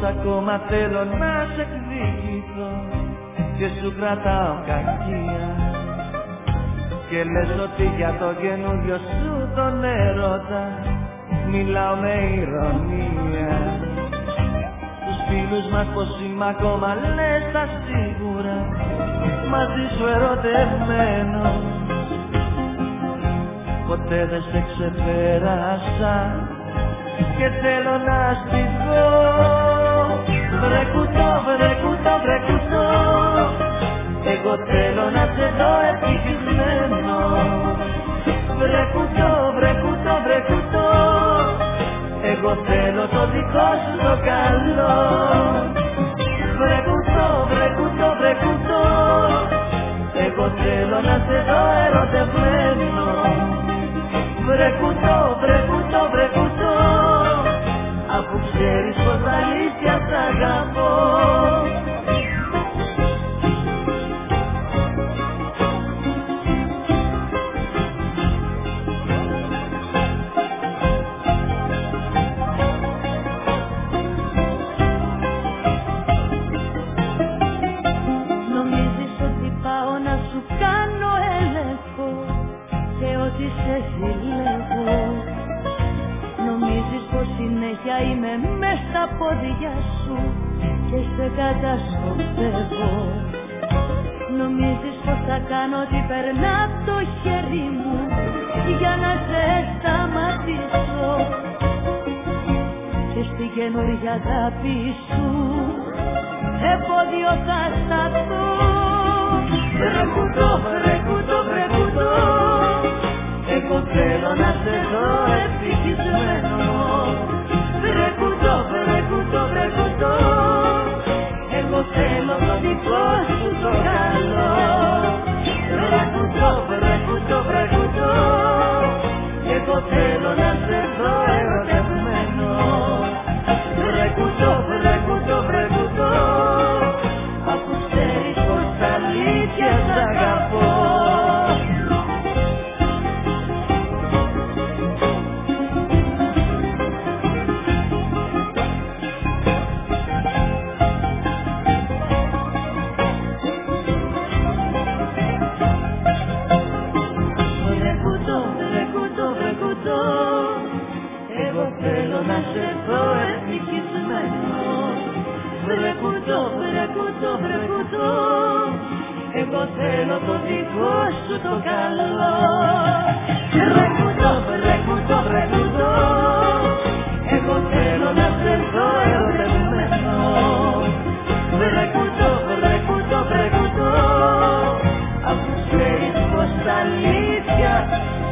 ακόμα θέλω να σε εκδικηθώ και σου κρατάω κακία και λες ότι για το καινούριο σου τον έρωτα μιλάω με ηρωνία. Τους φίλους μας πως είμαι ακόμα λες τα σίγουρα μαζί σου ερωτευμένος. Ποτέ δεν σε ξεπέρασα και θέλω να στηθώ. Βρε κουτό, βρε κουτό, βρε κουτό, εγώ θέλω να σε δω ευτυχισμένο. Βρε κουτό, βρε κουτό, βρε κουτό, εγώ θέλω το δικό σου το καλό. Βρε κουτό, βρε κουτό, βρε κουτό, εγώ θέλω να σε δω ερωτευμένο. Βρε κουτό, βρε κουτό, βρε κουτό, αφού ξέρεις πως αλήθεια σ' αγαπώ. Νομίζεις ότι πάω να σου κάνω έλεγχο σε ό,τι σε ζηλεύω. Νομίζεις πως συνέχεια είμαι μες στα πόδια σου και σε κατασκοπεύω. Νομίζεις πως θα κάνω ό,τι περνά από το χέρι μου για να σε σταματήσω και στην καινούργια αγάπη σου επώδιο θα σταθώ. Βρε κουτό, βρε κουτό, βρε κουτό, εγώ θέλω να σε δω ευτυχισμένο. Βρε κουτό, βρε κουτό, βρε κουτό, εγώ θέλω το δικό σου το καλό. Βρε κουτό, βρε κουτό, βρε κουτό, εγώ θέλω να σε δω ερωτευμένο. Βρε κουτό, βρε κουτό, βρε κουτό, αφού ξέρεις πως αλήθεια σ' αγαπώ. Να σε δω ευτυχισμένο. Βρε κουτό, βρε κουτό, βρε κουτό, εγώ θέλω το δικό σου το καλό. Βρε κουτό, βρε κουτό, βρε κουτό, εγώ θέλω να σε δω ερωτευμένο. Βρε κουτό, βρε κουτό, βρε κουτό, αφού ξέρεις πως αλήθεια